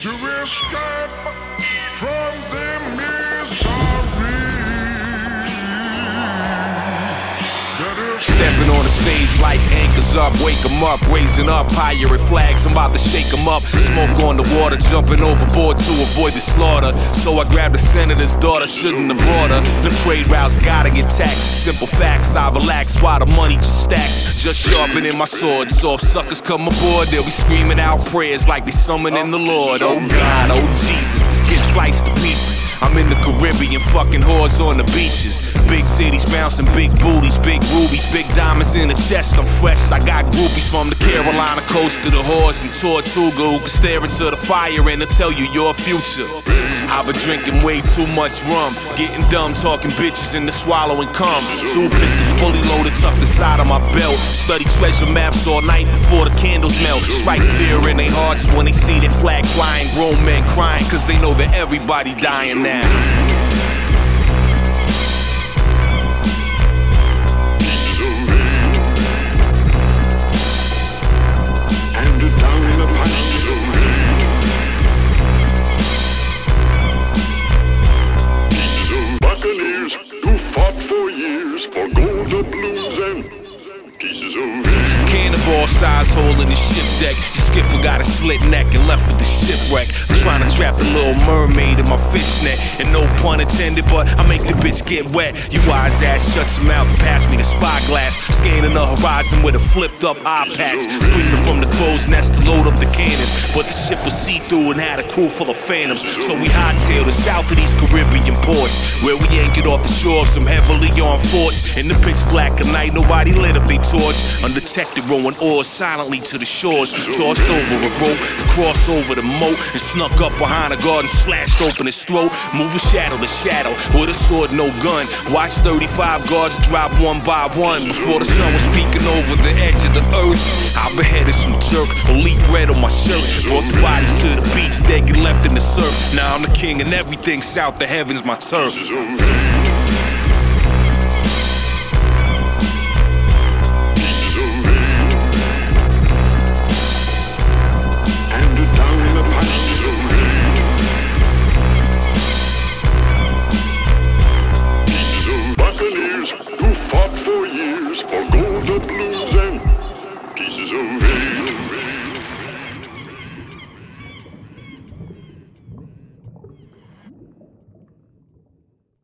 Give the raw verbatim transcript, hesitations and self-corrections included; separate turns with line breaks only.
To escape from the misery.
Stepping on the stage like anchors up, wake 'em up, raising up, pirate flags, I'm about to shake 'em up. Smoke on the water, jumping overboard to avoid the slaughter. So I grabbed the senator's daughter, shouldn't have brought her. The trade routes gotta get taxed, simple facts, I relax while the money just stacks. Just sharpening my sword, so if suckers come aboard, they'll be screaming out prayers like they summoning the Lord. Oh God, oh Jesus, get sliced to pieces. I'm in the Caribbean, fucking whores on the beaches. Big titties bouncing, big booties, big rubies, big diamonds in the chest. I'm fresh, I got groupies from the Carolina coast to the whores in Tortuga who can stare into the fire and they'll tell you your future. I've been drinking way too much rum, getting dumb, talking bitches into swallowing cum. Two pistols fully loaded tucked inside of my belt. Study treasure maps all night before the candles melt. Strike fear in their hearts when they see their flag flying. Grown men crying cause they know that everybody dying now.
Buccaneers who fought for years for gold doubloons and pieces of
Cannonball size hole in the ship deck. Skipper got a slit neck and left with the shipwreck. I'm trying to trap the little mermaid in my fishnet. And no pun intended, but I make the bitch get wet. You wise ass, shut your mouth and pass me the spyglass. Scanning the horizon with a flipped up eye patch. Screaming from the crow's nest to load up the cannons. But the ship was see-through and had a crew full of phantoms. So we hightailed it south of these Caribbean ports, where we anchored off the shore of some heavily armed forts. In the pitch black of night, nobody lit up their torch. Undetected, rowing oars silently to the shores. Tossed over a rope to cross over the moat and snuck up behind a guard and slashed open his throat. Moving shadow to shadow with a sword, no gun. Watched thirty-five guards drop one by one before the sun was peeking over the edge of the earth. I beheaded some jerk, elite red on my shirt. Brought the bodies to the beach, they get left in the surf. Now I'm the king and everything south of heaven's my turf.